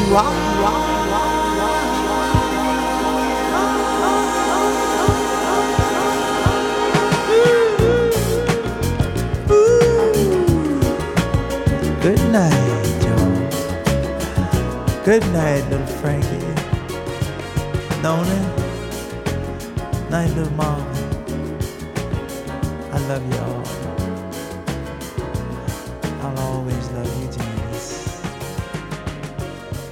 Good night, Joe. Good night, little Frankie. Nona. Night, little mama. I love y'all. I'll always love you, Jane.